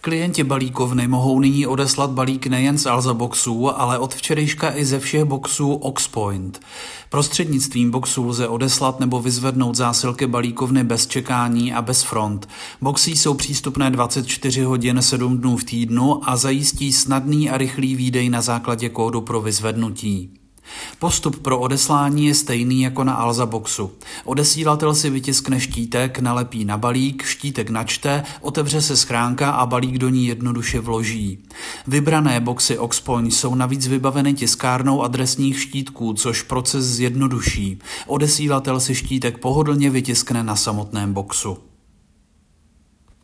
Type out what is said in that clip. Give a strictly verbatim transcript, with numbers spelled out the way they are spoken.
Klienti balíkovny mohou nyní odeslat balík nejen z Alza boxů, ale od včerejška i ze všech boxů Oxpoint. Prostřednictvím boxů lze odeslat nebo vyzvednout zásilky balíkovny bez čekání a bez front. Boxy jsou přístupné dvacet čtyři hodin sedm dnů v týdnu a zajistí snadný a rychlý výdej na základě kódu pro vyzvednutí. Postup pro odeslání je stejný jako na Alza boxu. Odesílatel si vytiskne štítek, nalepí na balík, štítek načte, otevře se schránka a balík do ní jednoduše vloží. Vybrané boxy Oxpoint jsou navíc vybaveny tiskárnou adresních štítků, což proces zjednoduší. Odesílatel si štítek pohodlně vytiskne na samotném boxu.